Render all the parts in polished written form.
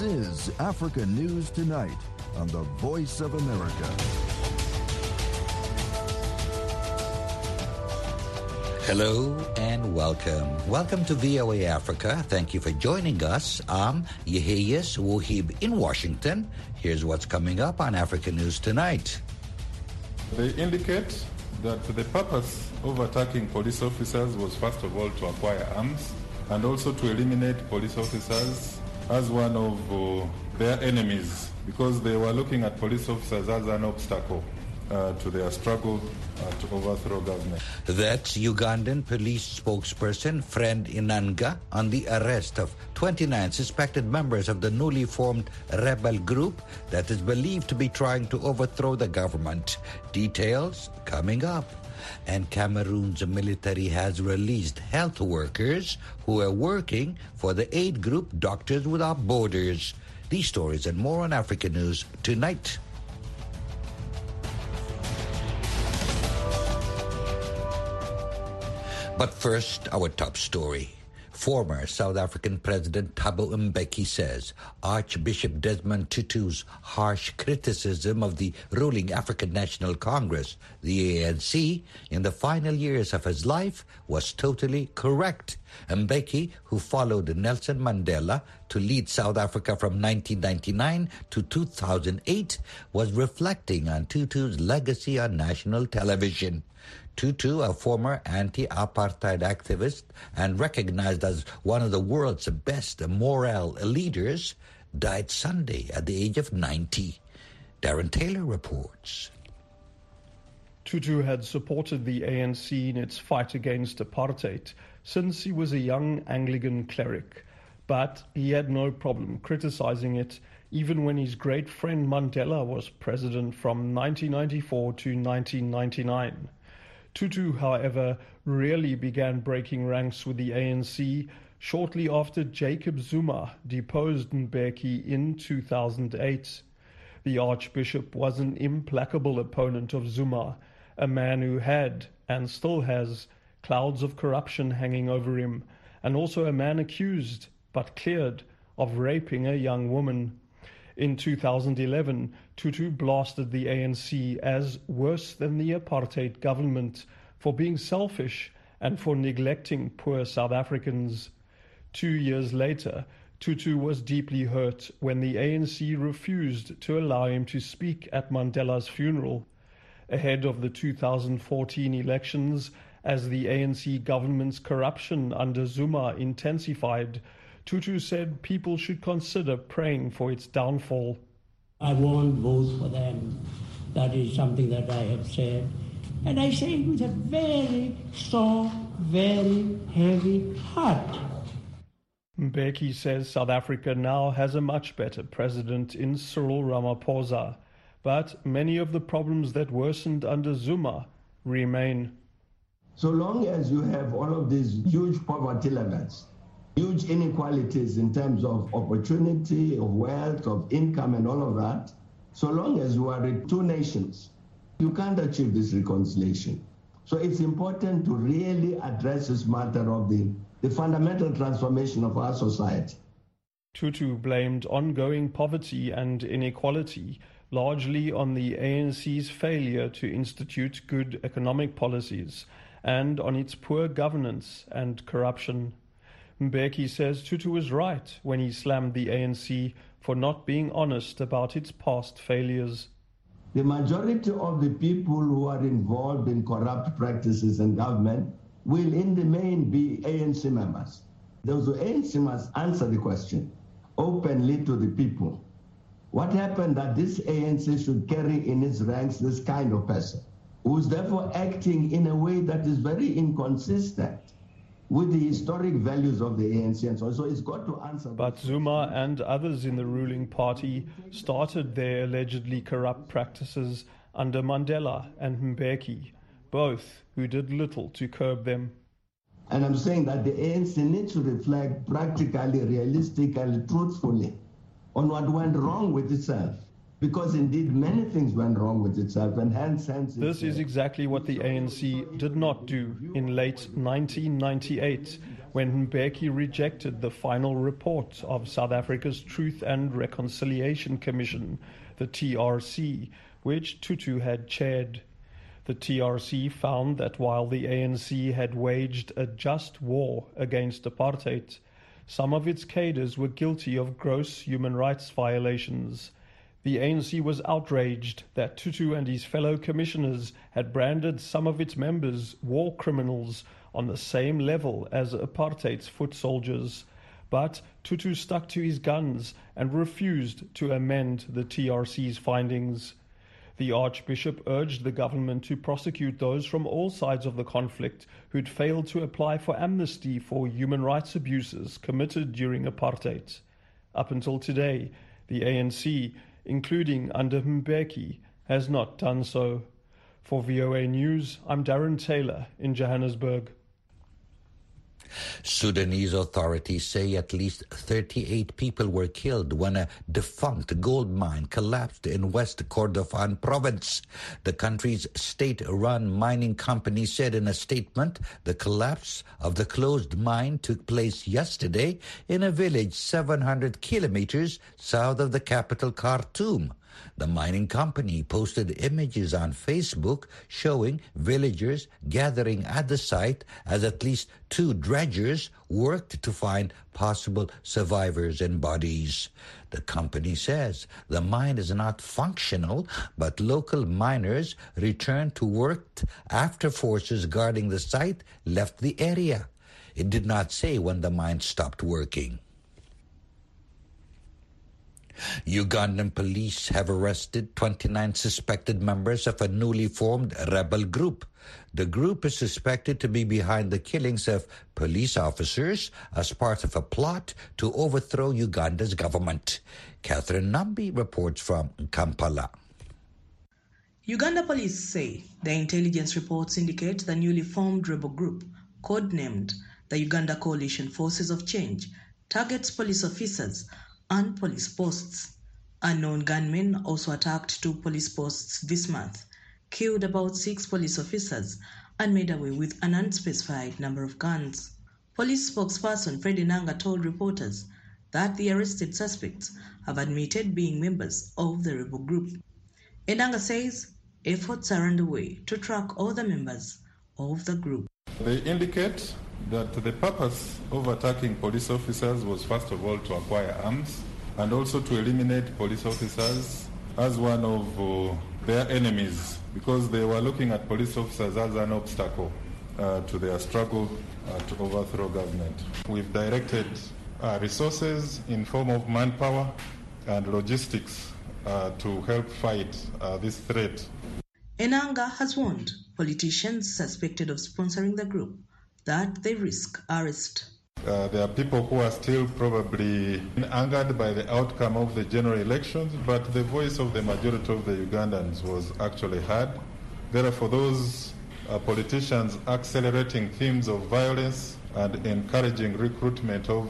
is Africa News Tonight on the Voice of America. Hello and welcome. Welcome to VOA Africa. Thank you for joining us. I'm Yeheyes Wuhib in Washington. Here's what's coming up on Africa News Tonight. They indicate that the purpose of attacking police officers was first of all to acquire arms and also to eliminate police officers as one of their enemies, because they were looking at police officers as an obstacle to their struggle to overthrow government. That's Ugandan police spokesperson Fred Inanga on the arrest of 29 suspected members of the newly formed rebel group that is believed to be trying to overthrow the government. Details coming up. And Cameroon's military has released health workers who are working for the aid group Doctors Without Borders. These stories and more on Africa News Tonight. But first, our top story. Former South African President Thabo Mbeki says Archbishop Desmond Tutu's harsh criticism of the ruling African National Congress, the ANC, in the final years of his life was totally correct. Mbeki, who followed Nelson Mandela to lead South Africa from 1999 to 2008, was reflecting on Tutu's legacy on national television. Tutu, a former anti-apartheid activist and recognized as one of the world's best moral leaders, died Sunday at the age of 90. Darren Taylor reports. Tutu had supported the ANC in its fight against apartheid since he was a young Anglican cleric, but he had no problem criticizing it even when his great friend Mandela was president from 1994 to 1999. Tutu, however, really began breaking ranks with the ANC shortly after Jacob Zuma deposed Mbeki in 2008. The Archbishop was an implacable opponent of Zuma, a man who had, and still has, clouds of corruption hanging over him, and also a man accused, but cleared, of raping a young woman. In 2011, Tutu blasted the ANC as worse than the apartheid government for being selfish and for neglecting poor South Africans. 2 years later, Tutu was deeply hurt when the ANC refused to allow him to speak at Mandela's funeral. Ahead of the 2014 elections, as the ANC government's corruption under Zuma intensified, Tutu said people should consider praying for its downfall. I won't vote for them. That is something that I have said. And I say it with a very strong, very heavy heart. Mbeki says South Africa now has a much better president in Cyril Ramaphosa, but many of the problems that worsened under Zuma remain. So long as you have all of these huge poverty levels, huge inequalities in terms of opportunity, of wealth, of income, and all of that, so long as you are in two nations, you can't achieve this reconciliation. So it's important to really address this matter of the fundamental transformation of our society. Tutu blamed ongoing poverty and inequality largely on the ANC's failure to institute good economic policies and on its poor governance and corruption. Mbeki says Tutu was right when he slammed the ANC for not being honest about its past failures. The majority of the people who are involved in corrupt practices in government will in the main be ANC members. Those ANC must answer the question openly to the people. What happened that this ANC should carry in its ranks this kind of person, who is therefore acting in a way that is very inconsistent with the historic values of the ANC, and so it's got to answer. But Zuma and others in the ruling party started their allegedly corrupt practices under Mandela and Mbeki, both who did little to curb them. And I'm saying that the ANC needs to reflect practically, realistically, truthfully on what went wrong with itself. Because indeed many things went wrong with itself, and hence this is exactly what the ANC did not do in late 1998 when Mbeki rejected the final report of South Africa's Truth and Reconciliation Commission, the TRC, which Tutu had chaired. The TRC found that while the ANC had waged a just war against apartheid, some of its cadres were guilty of gross human rights violations. The ANC was outraged that Tutu and his fellow commissioners had branded some of its members war criminals on the same level as apartheid's foot soldiers. But Tutu stuck to his guns and refused to amend the TRC's findings. The Archbishop urged the government to prosecute those from all sides of the conflict who'd failed to apply for amnesty for human rights abuses committed during apartheid. Up until today, the ANC, including under Mbeki, has not done so. For VOA News, I'm Darren Taylor in Johannesburg. Sudanese authorities say at least 38 people were killed when a defunct gold mine collapsed in West Kordofan province. The country's state-run mining company said in a statement the collapse of the closed mine took place yesterday in a village 700 kilometers south of the capital Khartoum. The mining company posted images on Facebook showing villagers gathering at the site as at least 2 dredgers worked to find possible survivors and bodies. The company says the mine is not functional, but local miners returned to work after forces guarding the site left the area. It did not say when the mine stopped working. Ugandan police have arrested 29 suspected members of a newly formed rebel group. The group is suspected to be behind the killings of police officers as part of a plot to overthrow Uganda's government. Catherine Nambi reports from Kampala. Uganda police say their intelligence reports indicate the newly formed rebel group, codenamed the Uganda Coalition Forces of Change, targets police officers and police posts. Unknown gunmen also attacked 2 police posts this month, killed about 6 police officers, and made away with an unspecified number of guns. Police spokesperson Fred Enanga told reporters that the arrested suspects have admitted being members of the rebel group. Enanga says efforts are underway to track all the members of the group. They indicate that the purpose of attacking police officers was first of all to acquire arms and also to eliminate police officers as one of their enemies, because they were looking at police officers as an obstacle to their struggle to overthrow government. We've directed resources in form of manpower and logistics to help fight this threat. Enanga has warned politicians suspected of sponsoring the group that they risk arrest. There are people who are still probably angered by the outcome of the general elections, but the voice of the majority of the Ugandans was actually heard. Therefore, those politicians accelerating themes of violence and encouraging recruitment of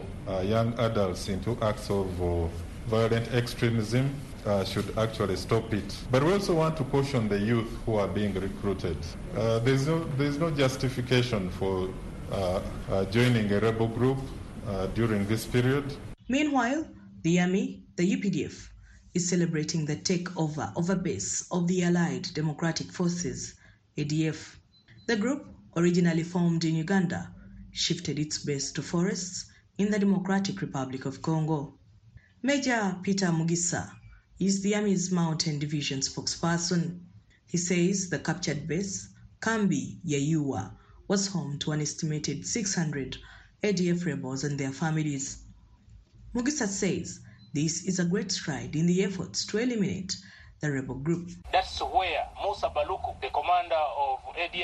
young adults into acts of violent extremism should actually stop it. But we also want to caution the youth who are being recruited. There's no justification for joining a rebel group during this period. Meanwhile, the army, the UPDF, is celebrating the takeover of a base of the Allied Democratic Forces, ADF. The group, originally formed in Uganda, shifted its base to forests in the Democratic Republic of Congo. Major Peter Mugisa is the Army's Mountain Division spokesperson. He says the captured base, Kambi Yayua, was home to an estimated 600 ADF rebels and their families. Mugisa says this is a great stride in the efforts to eliminate the rebel group. That's where Musa Baluku, the commander of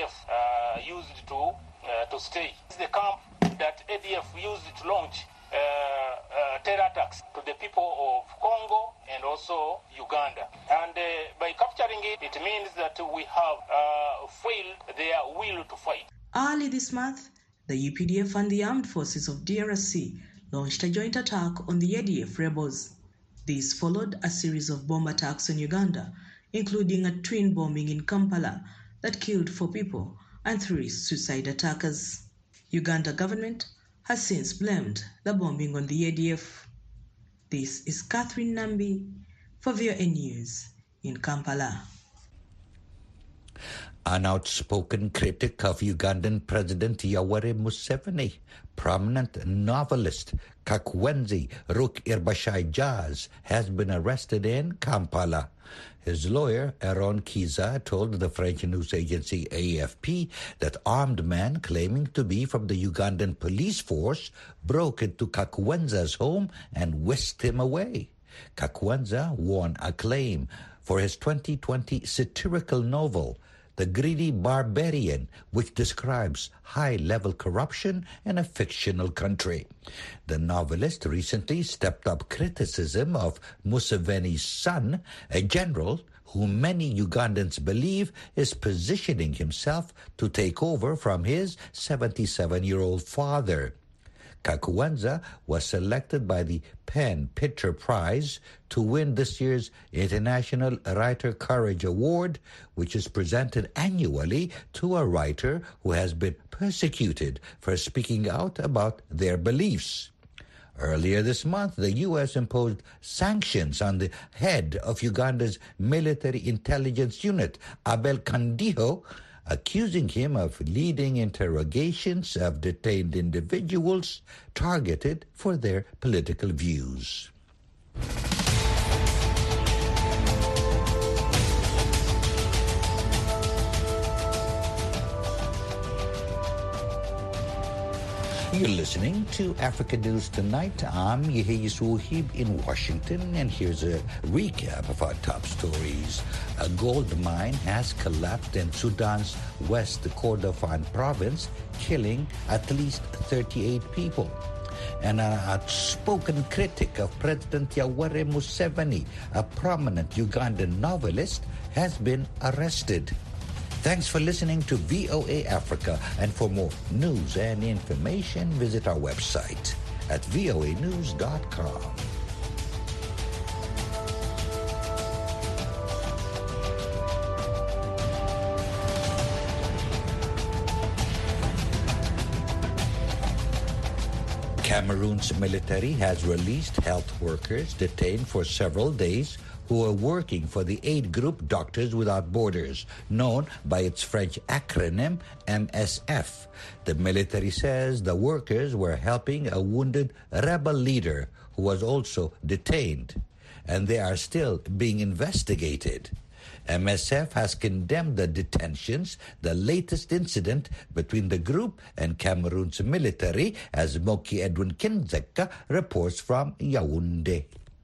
ADF, used to stay. It's the camp that ADF used to launch terror attacks to the people of Congo and also Uganda. And by capturing it, it means that we have failed their will to fight. Early this month, the UPDF and the armed forces of DRC launched a joint attack on the ADF rebels. This followed a series of bomb attacks on Uganda, including a twin bombing in Kampala that killed 4 people and 3 suicide attackers. Uganda government has since blamed the bombing on the ADF. This is Catherine Nambi for VOA News in Kampala. An outspoken critic of Ugandan President Yoweri Museveni, prominent novelist Kakwenzi Rukirabashai has been arrested in Kampala. His lawyer, Aaron Kiza, told the French news agency AFP that armed men claiming to be from the Ugandan police force broke into Kakwenza's home and whisked him away. Kakwenza won acclaim for his 2020 satirical novel, The Greedy Barbarian, which describes high-level corruption in a fictional country. The novelist recently stepped up criticism of Museveni's son, a general who many Ugandans believe is positioning himself to take over from his 77-year-old father. Kakwenza was selected by the PEN Picture Prize to win this year's International Writer Courage Award, which is presented annually to a writer who has been persecuted for speaking out about their beliefs. Earlier this month, the U.S. imposed sanctions on the head of Uganda's military intelligence unit, Abel Kandiho, accusing him of leading interrogations of detained individuals targeted for their political views. You're listening to Africa News Tonight. I'm Yehia Suhib in Washington, and here's a recap of our top stories. A gold mine has collapsed in Sudan's West Kordofan province, killing at least 38 people. And an outspoken critic of President Yoweri Museveni, a prominent Ugandan novelist, has been arrested. Thanks for listening to VOA Africa, and for more news and information, visit our website at voanews.com. Cameroon's military has released health workers detained for several days who are working for the aid group Doctors Without Borders, known by its French acronym MSF. The military says the workers were helping a wounded rebel leader who was also detained, and they are still being investigated. MSF has condemned the detentions, the latest incident between the group and Cameroon's military, as Moki Edwin Kinzeka reports from Yaoundé.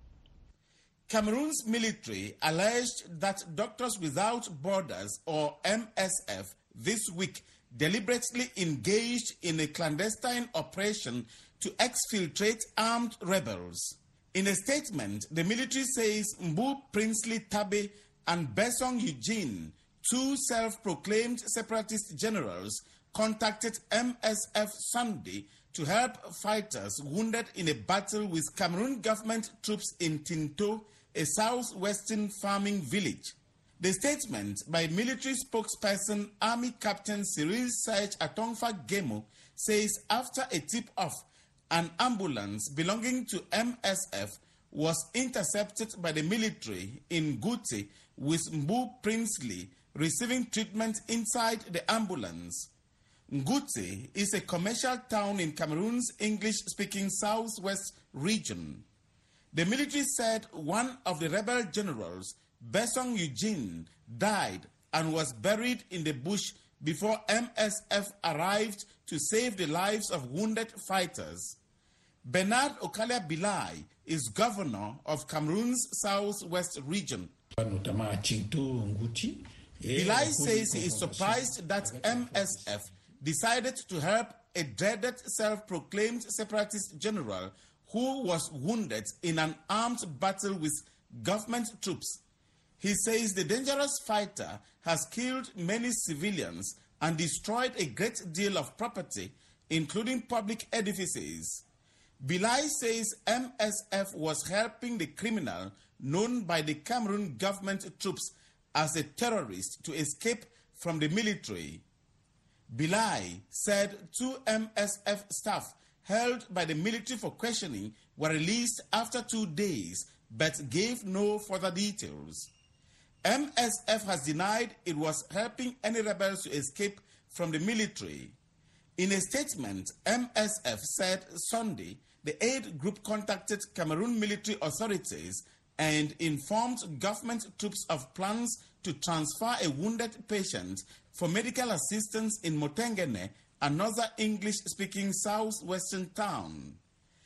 Cameroon's military alleged that Doctors Without Borders, or MSF, this week deliberately engaged in a clandestine operation to exfiltrate armed rebels. In a statement, the military says Mbu Princely Tabe and Besong Eugene, two self-proclaimed separatist generals, contacted MSF Sunday to help fighters wounded in a battle with Cameroon government troops in Tinto, a southwestern farming village. The statement by military spokesperson Army Captain Cyril Saich Atongfa Gemo says after a tip-off, an ambulance belonging to MSF was intercepted by the military in Goutte, with Mbu Princely receiving treatment inside the ambulance. Goutte is a commercial town in Cameroon's English-speaking southwest region. The military said one of the rebel generals, Besong Eugene, died and was buried in the bush before MSF arrived to save the lives of wounded fighters. Bernard Okalia Bilai is governor of Cameroon's southwest region. Bilai says he is surprised that MSF decided to help a dreaded self-proclaimed separatist general who was wounded in an armed battle with government troops. He says the dangerous fighter has killed many civilians and destroyed a great deal of property, including public edifices. Bilai says MSF was helping the criminal known by the Cameroon government troops as a terrorist to escape from the military. Bilai said two MSF staff held by the military for questioning were released after 2 days, but gave no further details. MSF has denied it was helping any rebels to escape from the military. In a statement, MSF said Sunday the aid group contacted Cameroon military authorities and informed government troops of plans to transfer a wounded patient for medical assistance in Motengene, another English-speaking southwestern town.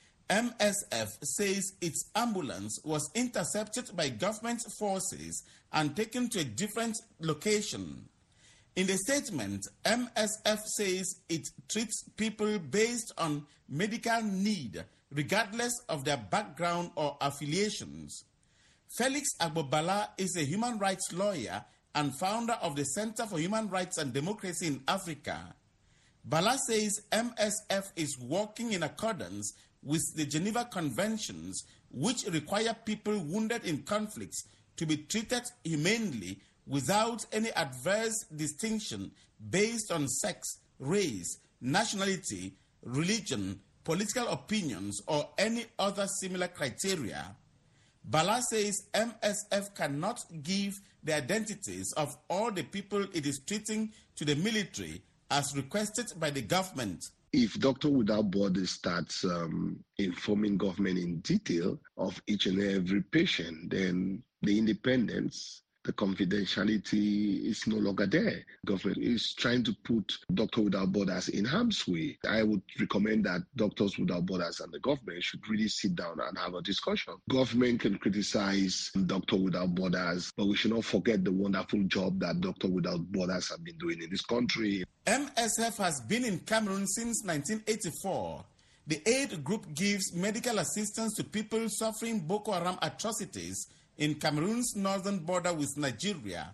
MSF says its ambulance was intercepted by government forces and taken to a different location. In the statement, MSF says it treats people based on medical need, regardless of their background or affiliations. Felix Agbobala is a human rights lawyer and founder of the Center for Human Rights and Democracy in Africa. Bala says MSF is working in accordance with the Geneva Conventions, which require people wounded in conflicts to be treated humanely without any adverse distinction based on sex, race, nationality, religion, political opinions, or any other similar criteria. Bala says MSF cannot give the identities of all the people it is treating to the military as requested by the government. If Doctors Without Borders starts informing government in detail of each and every patient, then the independence, the confidentiality is no longer there. Government is trying to put Doctors Without Borders in harm's way. I would recommend that Doctors Without Borders and the government should really sit down and have a discussion. Government can criticize Doctors Without Borders, but we should not forget the wonderful job that Doctors Without Borders have been doing in this country. MSF has been in Cameroon since 1984. The aid group gives medical assistance to people suffering Boko Haram atrocities in Cameroon's northern border with Nigeria.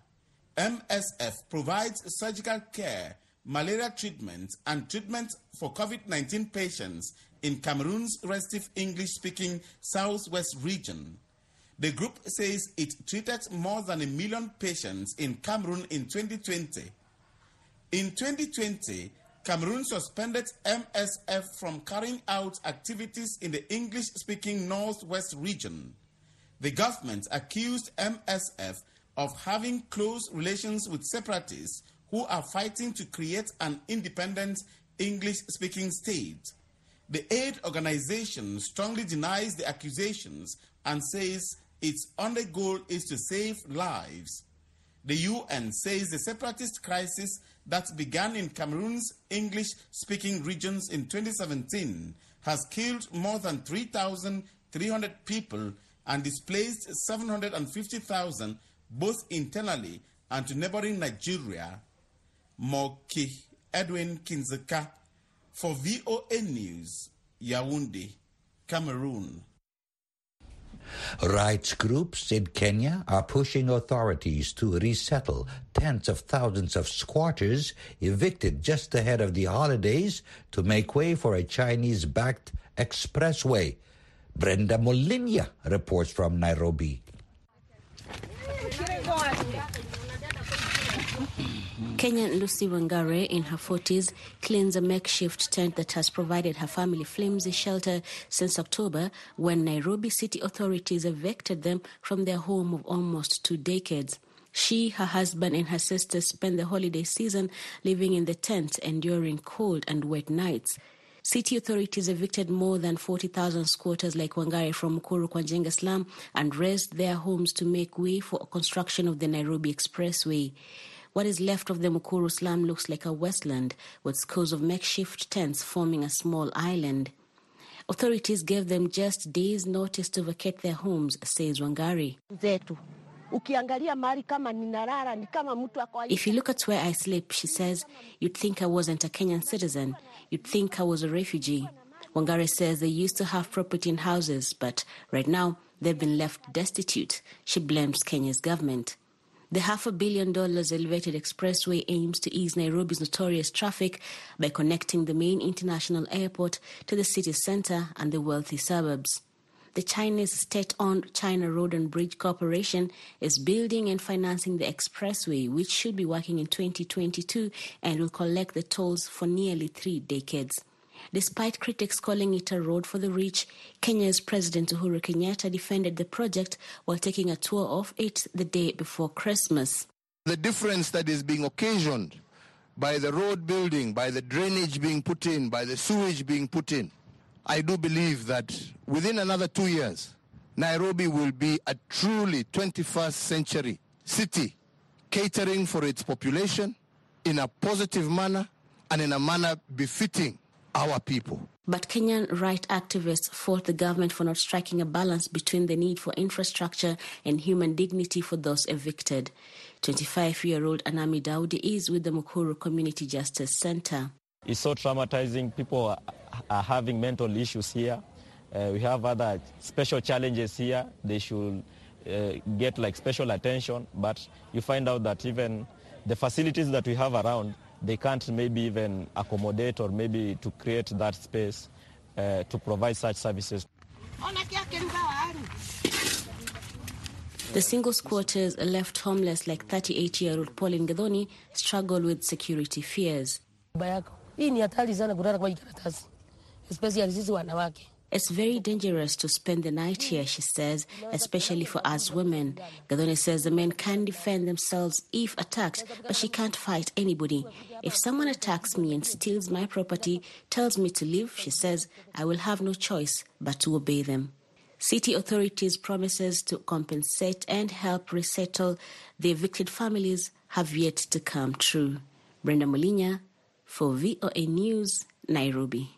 MSF provides surgical care, malaria treatment, and treatment for COVID-19 patients in Cameroon's restive English-speaking southwest region. The group says it treated more than 1 million patients in Cameroon in 2020. In 2020, Cameroon suspended MSF from carrying out activities in the English-speaking northwest region. The government accused MSF of having close relations with separatists who are fighting to create an independent English-speaking state. The aid organization strongly denies the accusations and says its only goal is to save lives. The UN says the separatist crisis that began in Cameroon's English-speaking regions in 2017 has killed more than 3,300 people and displaced 750,000 both internally and to neighboring Nigeria. Moki Edwin Kinzeka for VOA News, Yaoundé, Cameroon. Rights groups in Kenya are pushing authorities to resettle tens of thousands of squatters evicted just ahead of the holidays to make way for a Chinese-backed expressway. Brenda Molinia reports from Nairobi. Kenyan Lucy Wangare, in her 40s, cleans a makeshift tent that has provided her family flimsy shelter since October, when Nairobi city authorities evicted them from their home of almost 2 decades. She, her husband, and her sister spent the holiday season living in the tent, enduring cold and wet nights. City authorities evicted more than 40,000 squatters like Wangare from Mukuru kwa Njenga slum and razed their homes to make way for construction of the Nairobi Expressway. What is left of the Mukuru slum looks like a wasteland, with scores of makeshift tents forming a small island. Authorities gave them just days' notice to vacate their homes, says Wangari. If you look at where I sleep, she says, you'd think I wasn't a Kenyan citizen. You'd think I was a refugee. Wangari says they used to have property in houses, but right now they've been left destitute. She blames Kenya's government. The $500 million elevated expressway aims to ease Nairobi's notorious traffic by connecting the main international airport to the city center and the wealthy suburbs. The Chinese state-owned China Road and Bridge Corporation is building and financing the expressway, which should be working in 2022 and will collect the tolls for nearly 3 decades. Despite critics calling it a road for the rich, Kenya's President Uhuru Kenyatta defended the project while taking a tour of it the day before Christmas. The difference that is being occasioned by the road building, by the drainage being put in, by the sewage being put in, I do believe that within another 2 years, Nairobi will be a truly 21st century city, catering for its population in a positive manner and in a manner befitting our people. But Kenyan right activists fault the government for not striking a balance between the need for infrastructure and human dignity for those evicted. 25-year-old Anami Daudi is with the Mukuru Community Justice Center. It's so traumatizing. People are having mental issues here. We have other special challenges here. They should get like special attention, but you find out that even the facilities that we have around, they can't maybe even accommodate or maybe to create that space to provide such services. The single squatters left homeless like 38-year-old Pauline Gedoni struggle with security fears. It's very dangerous to spend the night here, she says, especially for us women. Gadone says the men can defend themselves if attacked, but she can't fight anybody. If someone attacks me and steals my property, tells me to leave, she says, I will have no choice but to obey them. City authorities' promises to compensate and help resettle the evicted families have yet to come true. Brenda Molinya for VOA News, Nairobi.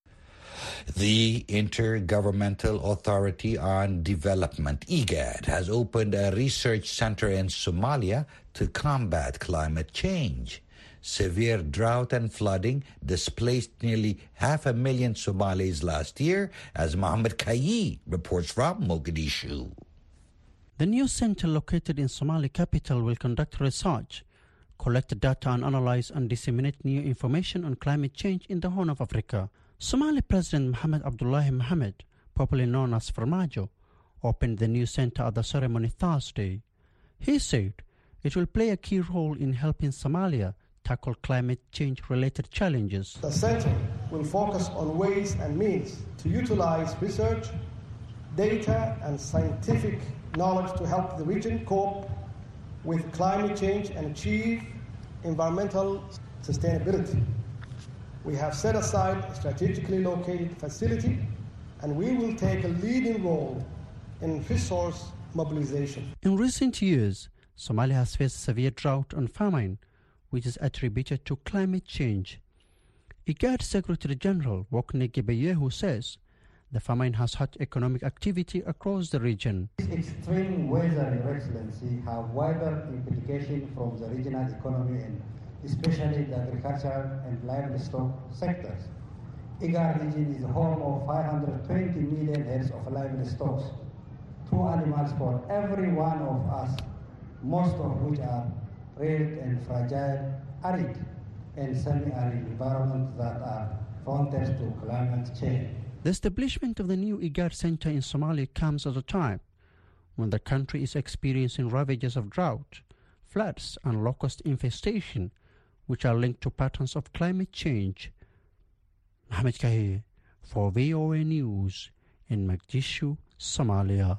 The Intergovernmental Authority on Development, IGAD, has opened a research center in Somalia to combat climate change. Severe drought and flooding displaced nearly 500,000 Somalis last year, as Mohammed Kayi reports from Mogadishu. The new center located in Somali capital will conduct research, collect data and analyze and disseminate new information on climate change in the Horn of Africa. Somali President Mohamed Abdullahi Mohamed, popularly known as Farmajo, opened the new center at the ceremony Thursday. He said it will play a key role in helping Somalia tackle climate change-related challenges. The center will focus on ways and means to utilize research, data, and scientific knowledge to help the region cope with climate change and achieve environmental sustainability. We have set aside a strategically located facility, and we will take a leading role in resource mobilization. In recent years, Somalia has faced severe drought and famine, which is attributed to climate change. IGAD Secretary General Wokne Gebeyehu says the famine has hurt economic activity across the region. Extreme weather, Your Excellency, have wider implications from the regional economy and especially the agricultural and livestock sectors. IGAD region is home of 520 million heads of livestock, 2 animals for every one of us, most of which are rare and fragile, arid and semi-arid environments that are frontiers to climate change. The establishment of the new IGAD Center in Somalia comes at a time when the country is experiencing ravages of drought, floods and locust infestation, which are linked to patterns of climate change. Mohamed Kahi for VOA News in Mogadishu, Somalia.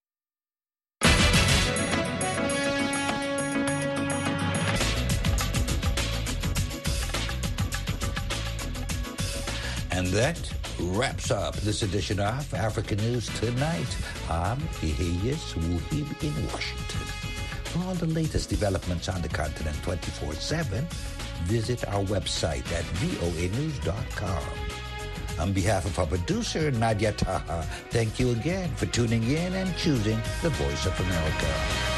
And that wraps up this edition of Africa News Tonight. I'm Iheyes Wuhib in Washington. For all the latest developments on the continent 24/7, visit our website at voanews.com. On behalf of our producer, Nadia Taha, thank you again for tuning in and choosing the Voice of America.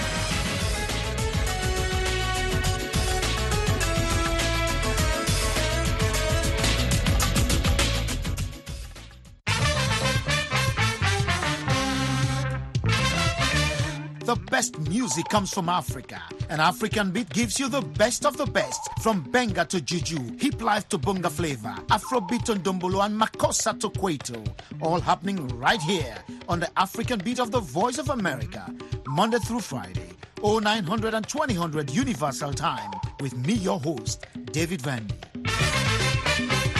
The best music comes from Africa. An African beat gives you the best of the best. From Benga to Juju, Hip Life to Bunga Flavor, Afrobeat to Ndombolo and Makossa to Kwaito. All happening right here on the African Beat of the Voice of America. Monday through Friday, 0900 and 2000 Universal Time. With me, your host, David Vandy.